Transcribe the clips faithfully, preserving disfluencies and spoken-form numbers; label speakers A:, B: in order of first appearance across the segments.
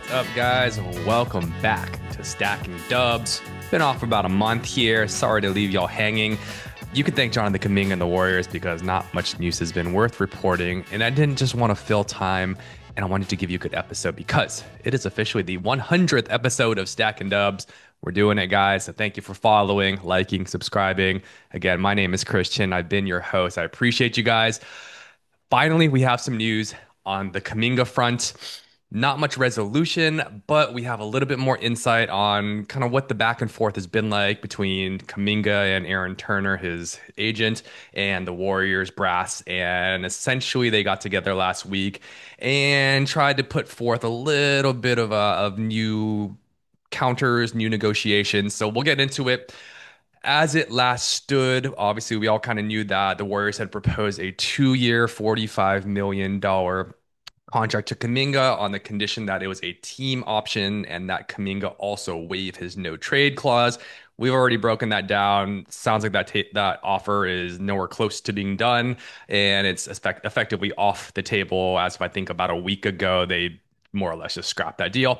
A: Up, guys? Welcome back to Stacking Dubs. Been off for about a month here. Sorry to leave y'all hanging. You can thank Jonathan Kuminga and the Warriors because not much news has been worth reporting. And I didn't just want to fill time, and I wanted to give you a good episode because it is officially the one hundredth episode of Stacking Dubs. We're doing it, guys. So thank you for following, liking, subscribing. Again, my name is Christian. I've been your host. I appreciate you guys. Finally, we have some news on the Kuminga front. Not much resolution, but we have a little bit more insight on kind of what the back and forth has been like between Kuminga and Aaron Turner, his agent, and the Warriors brass. And essentially, they got together last week and tried to put forth a little bit of a, of new counters, new negotiations. So we'll get into it. As it last stood, obviously, we all kind of knew that the Warriors had proposed a two year, $45 million dollars contract to Kuminga on the condition that it was a team option and that Kuminga also waive his no trade clause. We've already broken that down. Sounds like that ta- that offer is nowhere close to being done, and it's effect- effectively off the table. As if I think about a week ago, they more or less just scrapped that deal.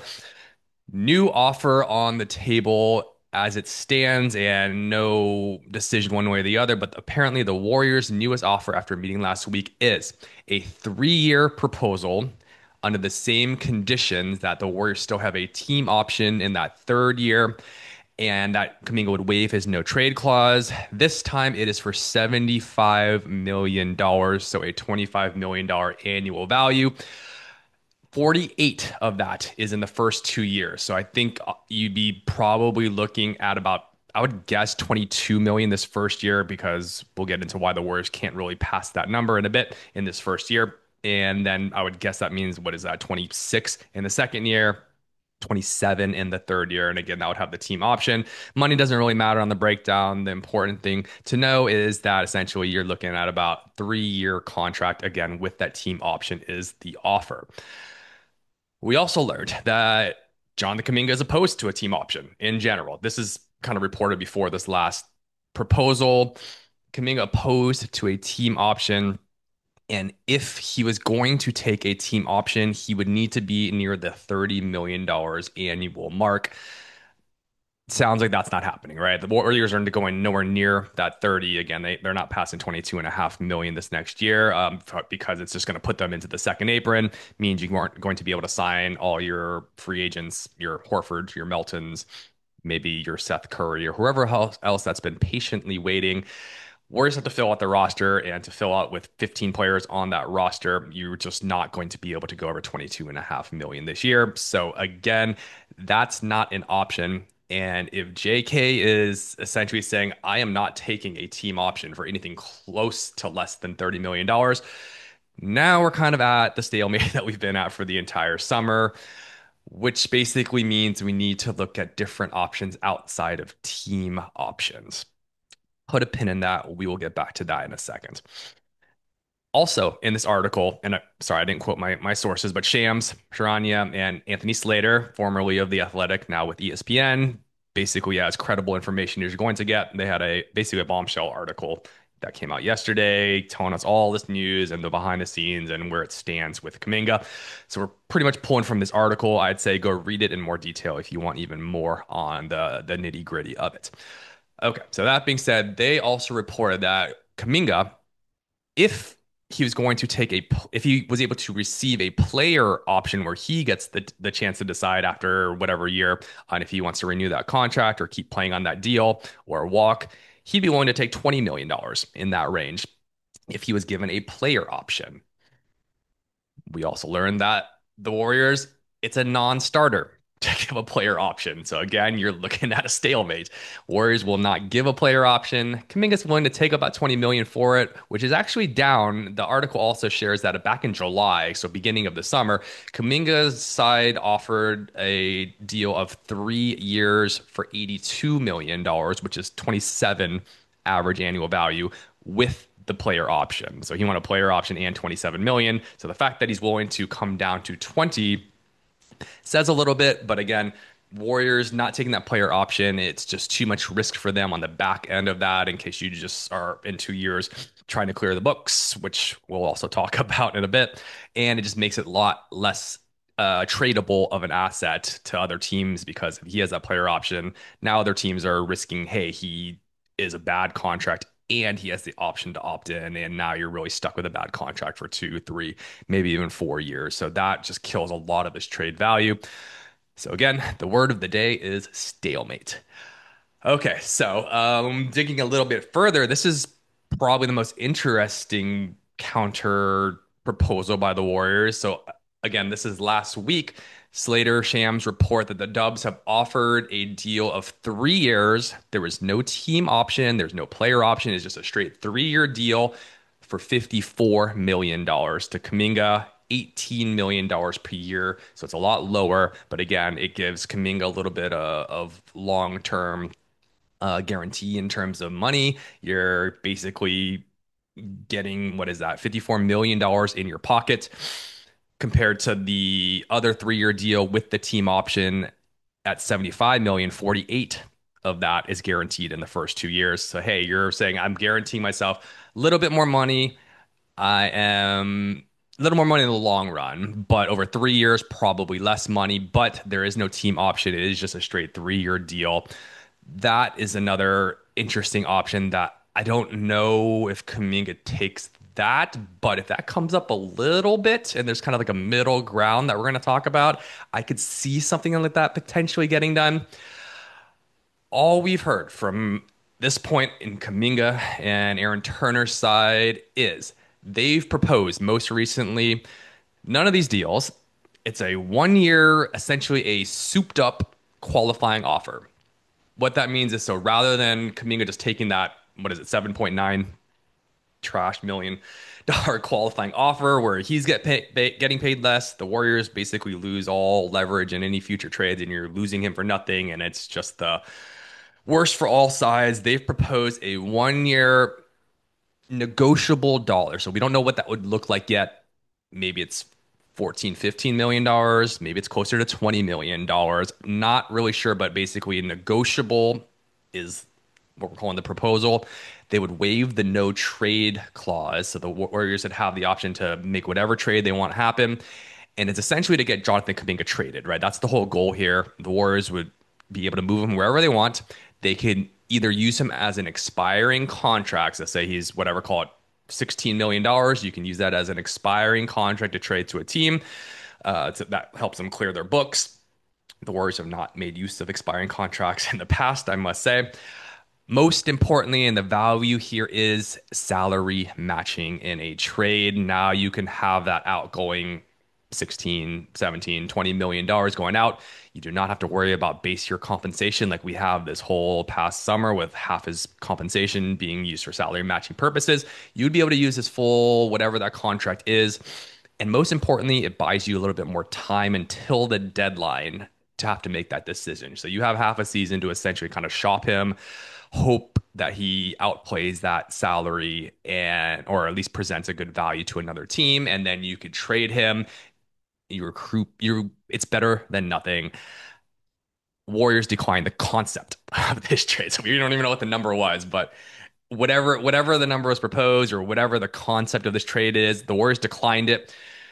A: New offer on the table as it stands, and no decision one way or the other. But apparently, the Warriors' newest offer after meeting last week is a three year proposal under the same conditions that the Warriors still have a team option in that third year. And that Kuminga would waive his no trade clause. This time it is for seventy-five million dollars, so a twenty-five million dollars annual value. forty-eight of that is in the first two years. So I think uh, you'd be probably looking at about, I would guess twenty-two million this first year, because we'll get into why the Warriors can't really pass that number in a bit in this first year. And then I would guess that means, what is that, twenty-six in the second year, twenty-seven in the third year. And again, that would have the team option. Money doesn't really matter on the breakdown. The important thing to know is that essentially you're looking at about three year contract, again, with that team option is the offer. We also learned that John the Kuminga is opposed to a team option in general. This is kind of reported before this last proposal. Kuminga opposed to a team option. And if he was going to take a team option, he would need to be near the thirty million dollars annual mark. Sounds like that's not happening, right? The Warriors are going nowhere near that thirty. Again, they, they're not passing twenty-two and a half million this next year, um, because it's just going to put them into the second apron. Means you aren't going to be able to sign all your free agents, your Horfords, your Meltons, maybe your Seth Curry, or whoever else else that's been patiently waiting. Warriors have to fill out the roster, and to fill out with fifteen players on that roster, you're just not going to be able to go over twenty-two and a half million this year. So again, that's not an option. And if J K is essentially saying, I am not taking a team option for anything close to less than thirty million dollars, now we're kind of at the stalemate that we've been at for the entire summer, which basically means we need to look at different options outside of team options. Put a pin in that. We will get back to that in a second. Also, in this article, and I, sorry, I didn't quote my, my sources, but Shams Charania and Anthony Slater, formerly of The Athletic, now with E S P N, basically as credible information as you're going to get. They had a basically a bombshell article that came out yesterday telling us all this news and the behind the scenes and where it stands with Kuminga. So we're pretty much pulling from this article. I'd say go read it in more detail if you want even more on the, the nitty gritty of it. Okay, so that being said, they also reported that Kuminga, if he was going to take a, if he was able to receive a player option where he gets the the chance to decide after whatever year on if he wants to renew that contract or keep playing on that deal or walk, he'd be willing to take twenty million dollars in that range if he was given a player option. We also learned that the Warriors, it's a non-starter to give a player option. So again, you're looking at a stalemate. Warriors will not give a player option. Kuminga's willing to take about twenty million dollars for it, which is actually down. The article also shares that back in July, so beginning of the summer, Kuminga's side offered a deal of three years for eighty-two million dollars, which is twenty-seven average annual value with the player option. So he wanted a player option and twenty-seven million. So the fact that he's willing to come down to twenty says a little bit, but again, Warriors not taking that player option, it's just too much risk for them on the back end of that in case you just are in two years trying to clear the books, which we'll also talk about in a bit. And it just makes it a lot less uh, tradable of an asset to other teams because if he has that player option, now other teams are risking, hey, he is a bad contract and he has the option to opt in. And now you're really stuck with a bad contract for two, three, maybe even four years. So that just kills a lot of his trade value. So again, the word of the day is stalemate. Okay, so um, digging a little bit further, this is probably the most interesting counter proposal by the Warriors. So again, this is last week. Slater Shams report that the Dubs have offered a deal of three years. There was no team option, there's no player option. It's just a straight three-year deal for fifty-four million dollars to Kuminga, eighteen million dollars per year. So it's a lot lower. But again, it gives Kuminga a little bit of, of long-term uh, guarantee in terms of money. You're basically getting, what is that, fifty-four million dollars in your pocket compared to the other three-year deal with the team option at seventy-five million dollars. forty-eight of that is guaranteed in the first two years. So, hey, you're saying I'm guaranteeing myself a little bit more money. I am a little more money in the long run, but over three years, probably less money. But there is no team option. It is just a straight three year deal. That is another interesting option that I don't know if Kuminga takes that, but if that comes up a little bit and there's kind of like a middle ground that we're going to talk about, I could see something like that potentially getting done. All we've heard from this point in Kuminga and Aaron Turner's side is they've proposed most recently none of these deals. It's a one year, essentially a souped up qualifying offer. What that means is so rather than Kuminga just taking that, what is it, seven point nine trash million dollar qualifying offer where he's get pay, getting paid less, the Warriors basically lose all leverage in any future trades and you're losing him for nothing. And it's just the worst for all sides. They've proposed a one year negotiable dollar. So we don't know what that would look like yet. Maybe it's fourteen, fifteen million dollars. Maybe it's closer to twenty million dollars. Not really sure, but basically negotiable is what we're calling the proposal. They would waive the no trade clause. So the Warriors would have the option to make whatever trade they want happen. And it's essentially to get Jonathan Kuminga traded, right? That's the whole goal here. The Warriors would be able to move him wherever they want. They could either use him as an expiring contract. Let's say he's whatever, call it sixteen million dollars. You can use that as an expiring contract to trade to a team. Uh, to, that helps them clear their books. The Warriors have not made use of expiring contracts in the past, I must say. Most importantly, and the value here is salary matching in a trade. Now you can have that outgoing sixteen, seventeen, twenty million dollars going out. You do not have to worry about base year compensation like we have this whole past summer with half his compensation being used for salary matching purposes. You'd be able to use his full whatever that contract is. And most importantly, it buys you a little bit more time until the deadline to have to make that decision. So you have half a season to essentially kind of shop him, hope that he outplays that salary and or at least presents a good value to another team, and then you could trade him. You recruit you it's better than nothing. Warriors declined the concept of this trade. So we don't even know what the number was, but whatever whatever the number was proposed or whatever the concept of this trade is, the Warriors declined it.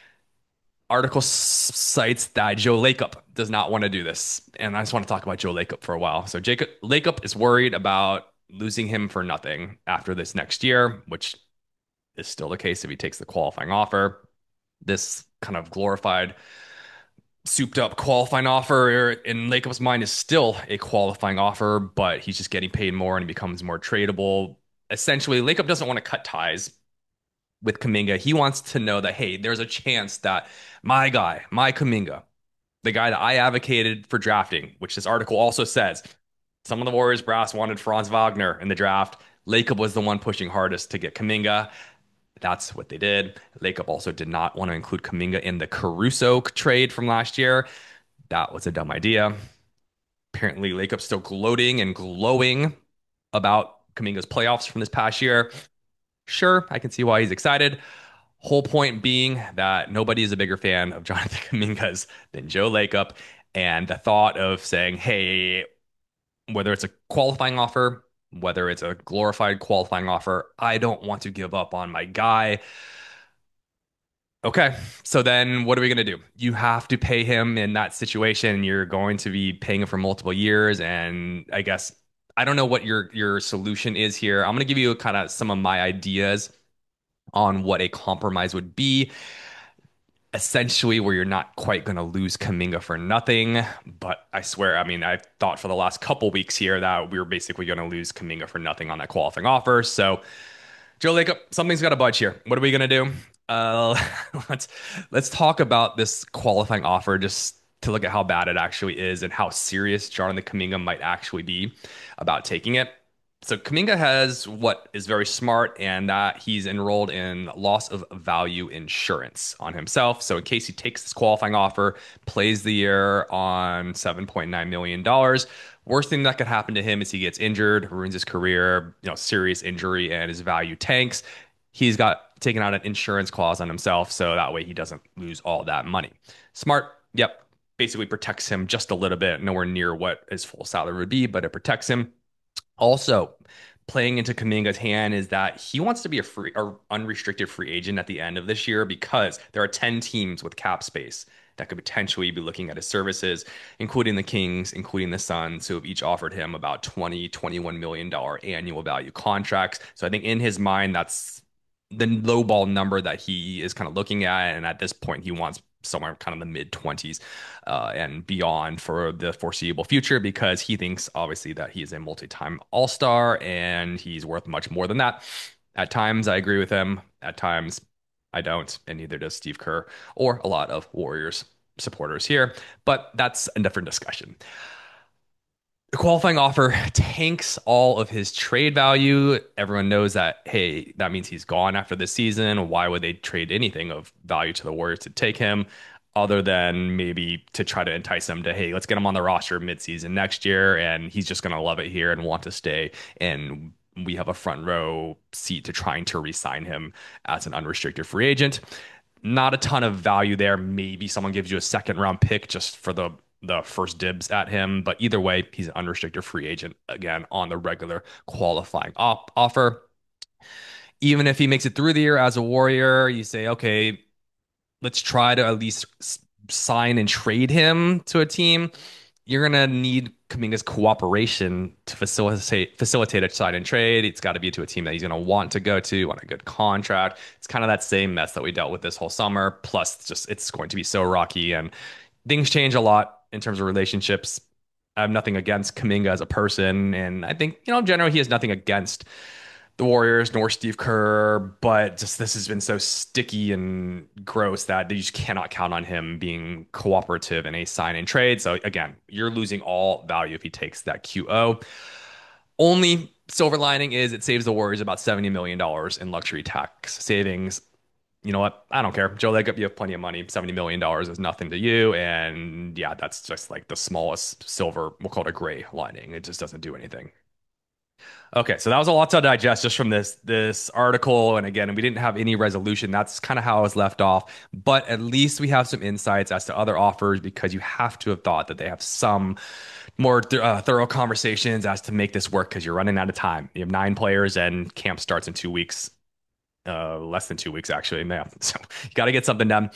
A: Article cites that Joe Lacob does not want to do this. And I just want to talk about Joe Lacob for a while. So Jacob Lacob is worried about losing him for nothing after this next year, which is still the case if he takes the qualifying offer. This kind of glorified, souped up qualifying offer in Lacob's mind is still a qualifying offer, but he's just getting paid more and he becomes more tradable. Essentially, Lacob doesn't want to cut ties with Kuminga. He wants to know that, hey, there's a chance that my guy, my Kuminga, the guy that I advocated for drafting, which this article also says, some of the Warriors brass wanted Franz Wagner in the draft. Lacob was the one pushing hardest to get Kuminga. That's what they did. Lacob also did not want to include Kuminga in the Caruso trade from last year. That was a dumb idea. Apparently, Lacob's still gloating and glowing about Kuminga's playoffs from this past year. Sure, I can see why he's excited. Whole point being that nobody is a bigger fan of Jonathan Kuminga's than Joe Lacob. And the thought of saying, hey, whether it's a qualifying offer, whether it's a glorified qualifying offer, I don't want to give up on my guy. Okay. So then what are we going to do? You have to pay him in that situation. You're going to be paying him for multiple years. And I guess I don't know what your your solution is here. I'm going to give you kind of some of my ideas on what a compromise would be. Essentially, where you're not quite going to lose Kaminga for nothing. But I swear, I mean, I thought for the last couple weeks here that we were basically going to lose Kaminga for nothing on that qualifying offer. So Joe Lacob, something's got to budge here. What are we gonna do? Uh, let's let's talk about this qualifying offer just to look at how bad it actually is and how serious Jonathan Kaminga might actually be about taking it. So Kaminga has what is very smart, and that he's enrolled in loss of value insurance on himself. So in case he takes this qualifying offer, plays the year on seven point nine million dollars. Worst thing that could happen to him is he gets injured, ruins his career, you know, serious injury, and his value tanks. He's got taken out an insurance clause on himself, so that way he doesn't lose all that money. Smart, yep, basically protects him just a little bit, nowhere near what his full salary would be, but it protects him. Also, playing into Kaminga's hand is that he wants to be a free or unrestricted free agent at the end of this year because there are ten teams with cap space that could potentially be looking at his services, including the Kings, including the Suns, who have each offered him about twenty, twenty-one million dollar annual value contracts. So I think in his mind, that's the lowball number that he is kind of looking at. And at this point, he wants somewhere kind of the mid twenties uh, and beyond for the foreseeable future because he thinks obviously that he is a multi-time all-star and he's worth much more than that. At times I agree with him, at times I don't, and neither does Steve Kerr or a lot of Warriors supporters here, but that's a different discussion. The qualifying offer tanks all of his trade value. Everyone knows that, hey, that means he's gone after this season. Why would they trade anything of value to the Warriors to take him other than maybe to try to entice him to, hey, let's get him on the roster midseason next year and he's just going to love it here and want to stay. And we have a front row seat to trying to re-sign him as an unrestricted free agent. Not a ton of value there. Maybe someone gives you a second round pick just for the the first dibs at him. But either way, he's an unrestricted free agent again on the regular qualifying op- offer. Even if he makes it through the year as a Warrior, you say, okay, let's try to at least s- sign and trade him to a team. You're gonna need Kaminga's cooperation to facilitate facilitate a sign and trade. It's got to be to a team that he's gonna want to go to on a good contract. It's kind of that same mess that we dealt with this whole summer. Plus, it's just it's going to be so rocky and things change a lot in terms of relationships. I have nothing against Kaminga as a person, and I think you know, in general, he has nothing against the Warriors nor Steve Kerr, but just this has been so sticky and gross that you just cannot count on him being cooperative in a sign and trade. So again, you're losing all value if he takes that Q O. Only silver lining is it saves the Warriors about seventy million dollars in luxury tax savings. You know what? I don't care. Joe Lacob, you have plenty of money. seventy million dollars is nothing to you. And yeah, that's just like the smallest silver, we'll call it a gray lining. It just doesn't do anything. Okay, so that was a lot to digest just from this this article. And again, we didn't have any resolution. That's kind of how I was left off. But at least we have some insights as to other offers because you have to have thought that they have some more th- uh, thorough conversations as to make this work because you're running out of time. You have nine players and camp starts in two weeks, uh, less than two weeks actually. Yeah, so you got to get something done.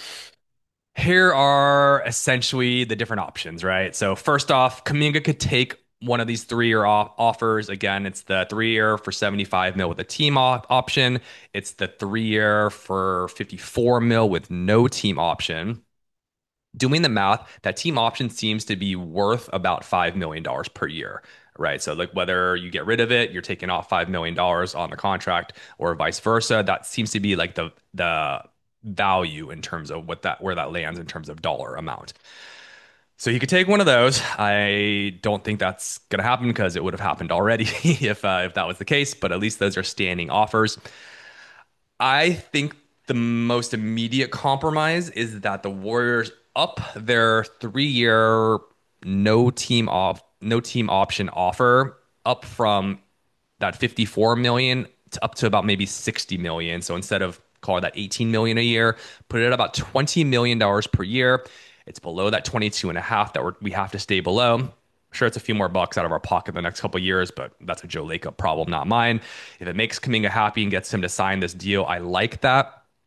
A: Here are essentially the different options, right? So first off, Kaminga could take one of these three-year off- offers. Again, it's the three-year for seventy-five mil with a team op- option. It's the three-year for fifty-four mil with no team option. Doing the math, that team option seems to be worth about five million dollars per year, right? So like whether you get rid of it, you're taking off five million dollars on the contract or vice versa. That seems to be like the the value in terms of what that where that lands in terms of dollar amount. So you could take one of those. I don't think that's going to happen because it would have happened already if uh, if that was the case. But at least those are standing offers. I think the most immediate compromise is that the Warriors up their three-year no team off no team option offer up from that fifty-four million to up to about maybe sixty million. So instead of call it that eighteen million a year, put it at about twenty million dollars per year. It's below that twenty-two and a half that we're, we have to stay below. Sure, it's a few more bucks out of our pocket the next couple of years, but that's a Joe Lacob problem, not mine. If it makes Kaminga happy and gets him to sign this deal, I like that.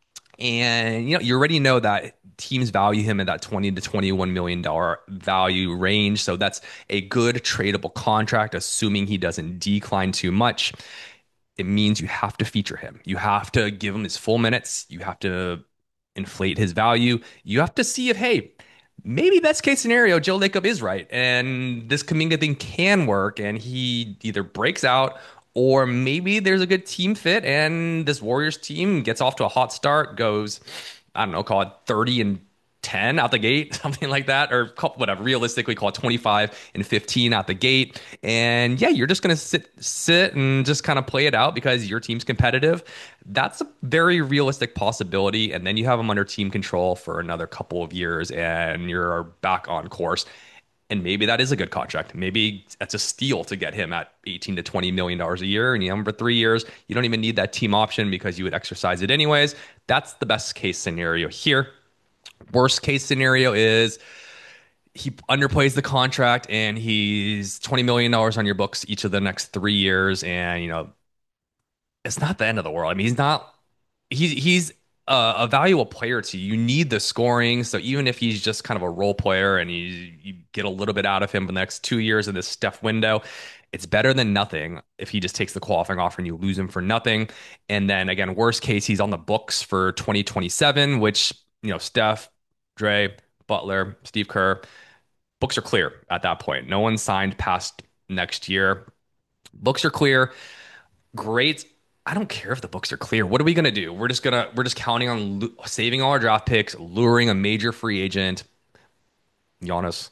A: And you know, you already know that teams value him in that twenty to twenty-one million dollar value range. So that's a good tradable contract, assuming he doesn't decline too much. It means you have to feature him. You have to give him his full minutes. You have to inflate his value. You have to see if, hey, maybe best case scenario, Joe Lacob is right. And this Kaminga thing can work. And he either breaks out or maybe there's a good team fit and this Warriors team gets off to a hot start, goes, I don't know, call it thirty and ten out the gate, something like that, or whatever. Realistically, call it twenty-five and fifteen out the gate. And yeah, you're just gonna sit, sit and just kind of play it out because your team's competitive. That's a very realistic possibility. And then you have them under team control for another couple of years, and you're back on course. And maybe that is a good contract. Maybe that's a steal to get him at eighteen to twenty million dollars a year. And you have him for three years. You don't even need that team option because you would exercise it anyways. That's the best case scenario here. Worst case scenario is he underplays the contract and he's twenty million dollars on your books each of the next three years. And, you know, it's not the end of the world. I mean, he's not, he's, he's a, a valuable player to you. You need the scoring. So even if he's just kind of a role player and you, you get a little bit out of him for the next two years in this Steph window, it's better than nothing if he just takes the qualifying offer and you lose him for nothing. And then again, worst case, he's on the books for twenty twenty-seven, which, you know, Steph, Dre, Butler, Steve Kerr, books are clear at that point. No one signed past next year. Books are clear. Great. I don't care if the books are clear. What are we going to do? We're just going to we're just counting on lu- saving all our draft picks, luring a major free agent, Giannis,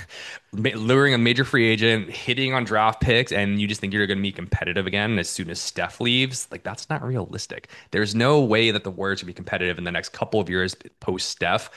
A: luring a major free agent, hitting on draft picks, and you just think you're going to be competitive again as soon as Steph leaves. Like, that's not realistic. There's no way that the Warriors will be competitive in the next couple of years post Steph.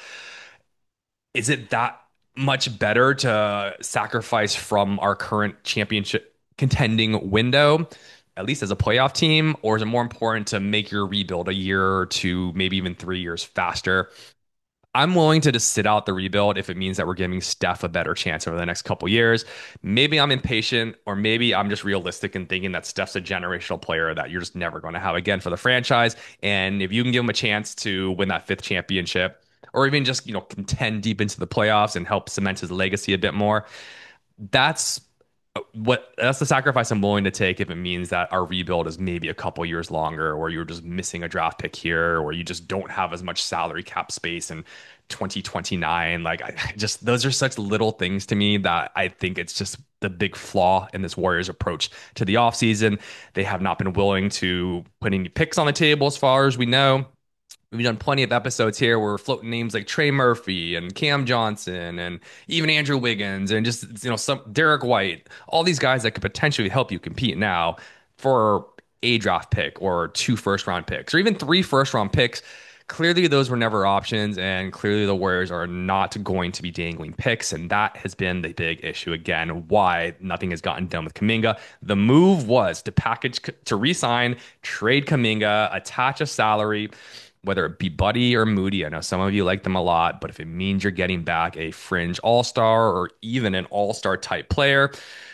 A: Is it that much better to sacrifice from our current championship contending window, at least as a playoff team, or is it more important to make your rebuild a year or two, maybe even three years faster? I'm willing to just sit out the rebuild if it means that we're giving Steph a better chance over the next couple years. Maybe I'm impatient, or maybe I'm just realistic in thinking that Steph's a generational player that you're just never going to have again for the franchise. And if you can give him a chance to win that fifth championship, or even just, you know, contend deep into the playoffs and help cement his legacy a bit more, that's what that's the sacrifice I'm willing to take if it means that our rebuild is maybe a couple years longer, or you're just missing a draft pick here, or you just don't have as much salary cap space in twenty twenty-nine. Like, I I just those are such little things to me that I think it's just the big flaw in this Warriors approach to the offseason. They have not been willing to put any picks on the table as far as we know. We've done plenty of episodes here where we're floating names like Trey Murphy and Cam Johnson and even Andrew Wiggins and just, you know, some Derek White, all these guys that could potentially help you compete now for a draft pick or two first round picks or even three first round picks. Clearly, those were never options, and clearly the Warriors are not going to be dangling picks, and that has been the big issue again. Why nothing has gotten done with Kuminga? The move was to package to re-sign, trade Kuminga, attach a salary, whether it be Buddy or Moody. I know some of you like them a lot, but if it means you're getting back a fringe all-star or even an all-star type player,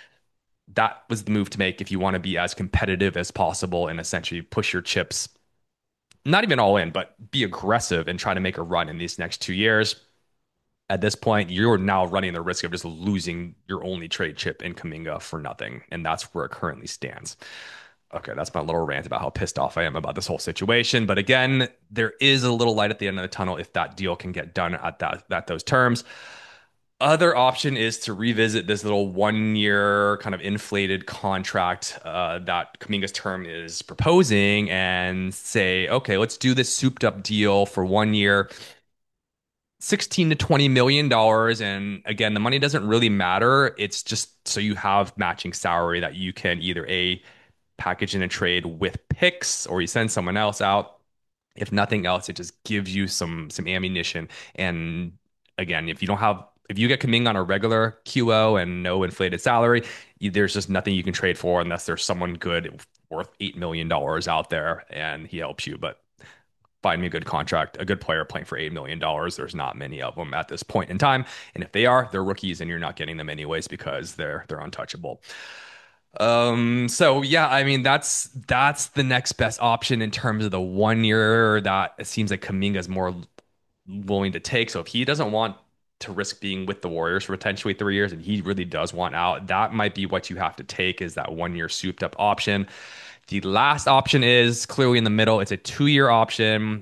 A: that was the move to make if you want to be as competitive as possible and essentially push your chips, not even all in, but be aggressive and try to make a run in these next two years. At this point, you're now running the risk of just losing your only trade chip in Kuminga for nothing. And that's where it currently stands. Okay, that's my little rant about how pissed off I am about this whole situation. But again, there is a little light at the end of the tunnel if that deal can get done at that at those terms. Other option is to revisit this little one-year kind of inflated contract uh, that Kuminga's term is proposing and say, okay, let's do this souped-up deal for one year, sixteen to twenty million dollars. And again, the money doesn't really matter. It's just so you have matching salary that you can either a package in a trade with picks or you send someone else out. If nothing else, it just gives you some some ammunition. And again, if you don't have if you get Kuminga on a regular Q O and no inflated salary, you, there's just nothing you can trade for unless there's someone good worth eight million dollars out there and he helps you. But find me a good contract, a good player playing for eight million dollars. There's not many of them at this point in time. And if they are, they're rookies and you're not getting them anyways because they're they're untouchable. Um, so yeah, I mean that's that's the next best option in terms of the one year that it seems like Kaminga is more willing to take. So if he doesn't want to risk being with the Warriors for potentially three years and he really does want out, that might be what you have to take is that one year souped up option. The last option is clearly in the middle. It's a two year option.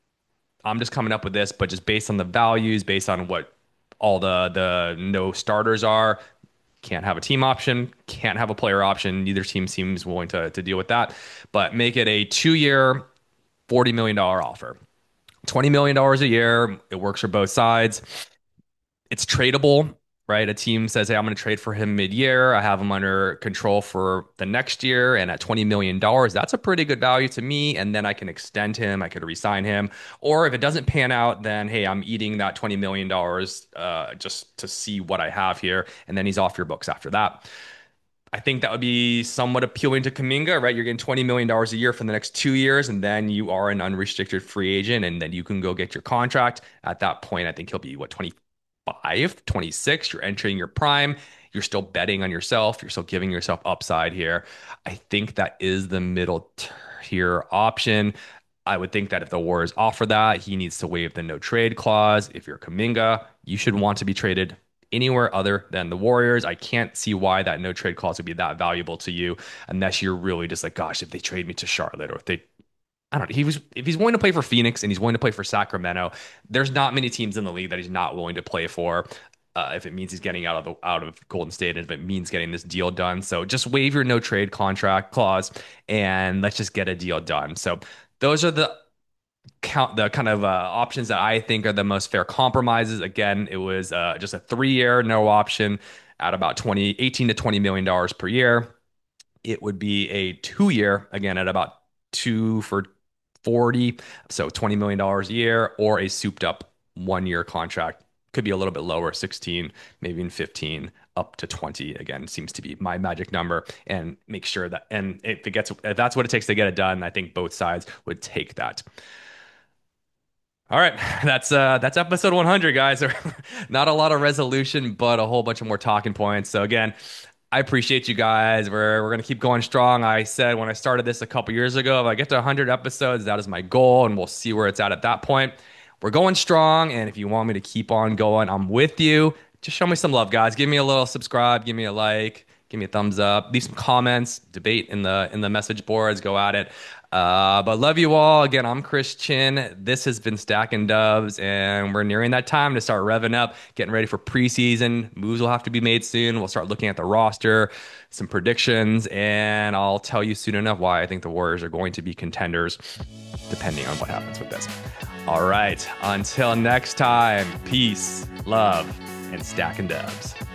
A: I'm just coming up with this, but just based on the values, based on what all the the no starters are, can't have a team option, can't have a player option. Neither team seems willing to, to deal with that. But make it a two year, forty million dollars offer. twenty million dollars a year. It works for both sides. It's tradable, right? A team says, hey, I'm going to trade for him mid-year. I have him under control for the next year. And at twenty million dollars, that's a pretty good value to me. And then I can extend him. I could re-sign him. Or if it doesn't pan out, then, hey, I'm eating that twenty million dollars uh, just to see what I have here. And then he's off your books after that. I think that would be somewhat appealing to Kaminga, right? You're getting twenty million dollars a year for the next two years, and then you are an unrestricted free agent, and then you can go get your contract. At that point, I think he'll be, what, twenty-five, twenty-six. You're entering your prime. You're still betting on yourself. You're still giving yourself upside here. I think that is the middle tier option. I would think that if the Warriors offer that, he needs to waive the no trade clause. If you're Kaminga, you should want to be traded anywhere other than the Warriors. I can't see why that no trade clause would be that valuable to you unless you're really just like, gosh, if they trade me to Charlotte or if they I don't know. He was if he's willing to play for Phoenix and he's willing to play for Sacramento, there's not many teams in the league that he's not willing to play for. Uh, if it means he's getting out of the, out of Golden State, and if it means getting this deal done, so just waive your no trade contract clause and let's just get a deal done. So those are the count the kind of uh, options that I think are the most fair compromises. Again, it was uh, just a three year no option at about twenty, eighteen to twenty million dollars per year. It would be a two year again at about two for forty, so twenty million dollars a year, or a souped up one year contract. Could be a little bit lower, sixteen, maybe even fifteen, up to twenty. Again, seems to be my magic number. And make sure that, and if it gets, if that's what it takes to get it done, I think both sides would take that. All right, that's uh that's episode one hundred, guys. Not a lot of resolution, but a whole bunch of more talking points. So again, I appreciate you guys. We're we're gonna keep going strong. I said when I started this a couple years ago, if I get to one hundred episodes, that is my goal, and we'll see where it's at at that point. We're going strong, and if you want me to keep on going, I'm with you. Just show me some love, guys. Give me a little subscribe, give me a like, give me a thumbs up, leave some comments, debate in the in the message boards, go at it. Uh, but love you all. Again, I'm Chris Chin. This has been Stacking Dubs, and we're nearing that time to start revving up, getting ready for preseason. Moves will have to be made soon. We'll start looking at the roster, some predictions, and I'll tell you soon enough why I think the Warriors are going to be contenders, depending on what happens with this. All right. Until next time, peace, love, and Stacking Dubs.